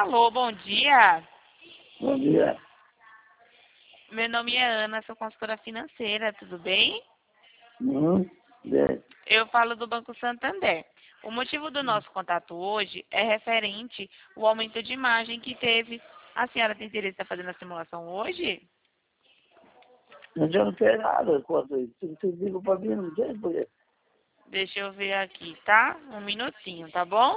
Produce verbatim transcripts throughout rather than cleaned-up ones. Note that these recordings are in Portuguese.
Alô, bom dia. Bom dia. Meu nome é Ana, sou consultora financeira, tudo bem? Uhum. Bem. Eu falo do Banco Santander. O motivo do nosso contato hoje é referente ao aumento de imagem que teve. A senhora tem interesse em estar fazendo a simulação hoje? Mas eu não tenho nada quanto a isso. Se você liga para mim, não tem por quê. Deixa eu ver aqui, tá? Um minutinho, tá bom?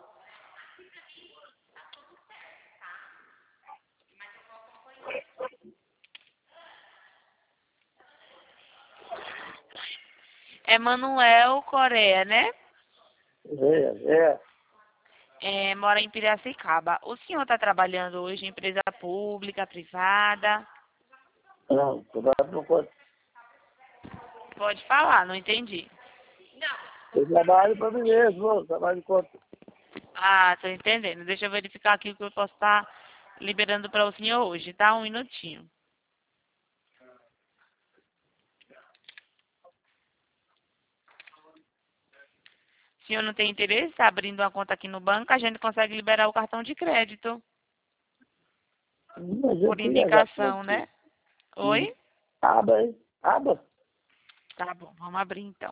É Manuel Coreia, né? É, é. É, mora em Piracicaba. O senhor está trabalhando hoje em empresa pública, privada? Não, trabalho por conta. Pode falar, não entendi. Eu trabalho para mim mesmo, eu trabalho de conta. Ah, tô entendendo. Deixa eu verificar aqui o que eu posso estar liberando para o senhor hoje, tá? Um minutinho. O senhor não tem interesse? Está abrindo uma conta aqui no banco, a gente consegue liberar o cartão de crédito. Mas eu Por tenho gasto indicação, aqui. né? Oi? Aba, hein? Aba. Tá bom, vamos abrir então.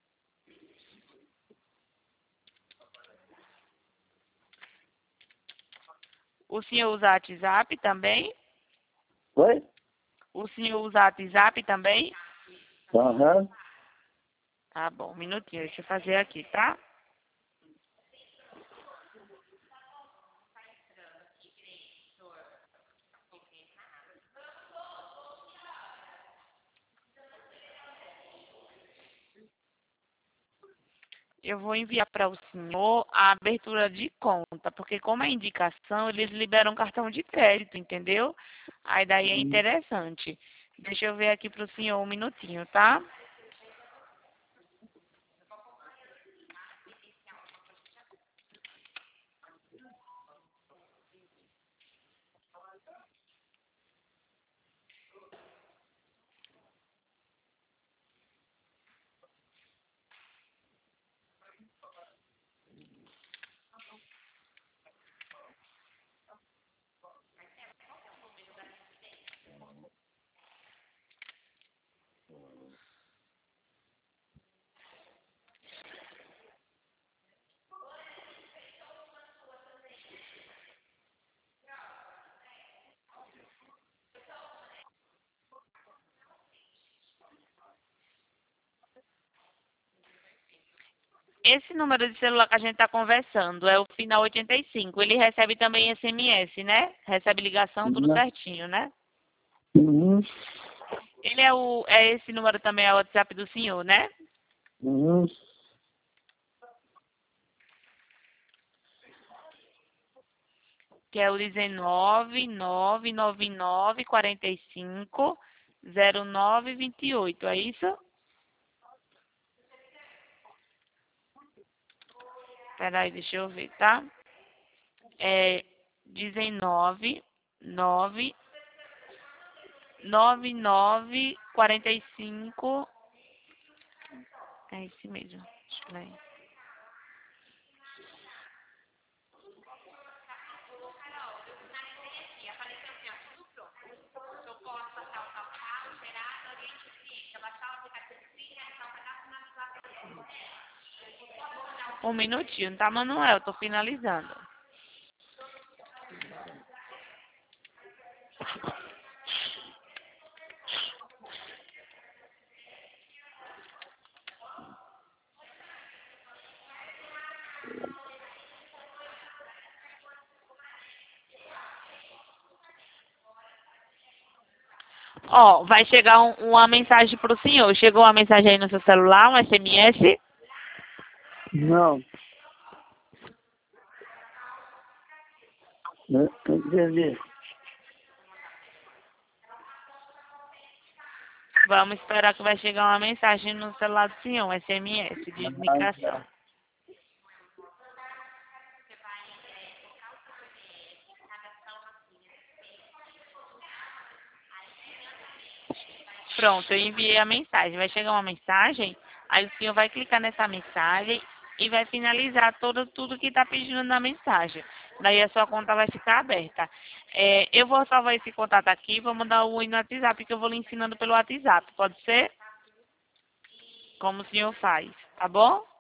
O senhor usa WhatsApp também? Oi? O senhor usa WhatsApp também? Aham. Tá bom, um minutinho, deixa eu fazer aqui, tá? Eu vou enviar para o senhor a abertura de conta, porque como é indicação, eles liberam cartão de crédito, entendeu? Aí daí é Uhum. interessante. Deixa eu ver aqui para o senhor um minutinho, tá? Esse número de celular que a gente está conversando é o final oitenta e cinco. Ele recebe também S M S, né? Recebe ligação, tudo Uhum. certinho, né? Uhum. Ele é o. É esse número também é o WhatsApp do senhor, né? Uhum. Que é o dezenove, nove nove nove, quarenta e cinco, zero nove vinte e oito, é isso? Peraí, deixa eu ver, tá? É dezenove, nove, nove nove, quarenta e cinco, é esse mesmo, deixa eu ver. Um minutinho, tá, Manuel? Tô finalizando. Ó, vai chegar um- uma mensagem pro senhor. Chegou uma mensagem aí no seu celular, um S M S? Não. Não entendi. Vamos esperar que vai chegar uma mensagem no celular do senhor, um S M S de Ah, indicação. tá. Pronto, eu enviei a mensagem. Vai chegar uma mensagem, aí o senhor vai clicar nessa mensagem e vai finalizar todo, tudo que está pedindo na mensagem. Daí a sua conta vai ficar aberta. É, eu vou salvar esse contato aqui, vou mandar o oi no WhatsApp, que eu vou lhe ensinando pelo WhatsApp. Pode ser? Como o senhor faz, tá bom?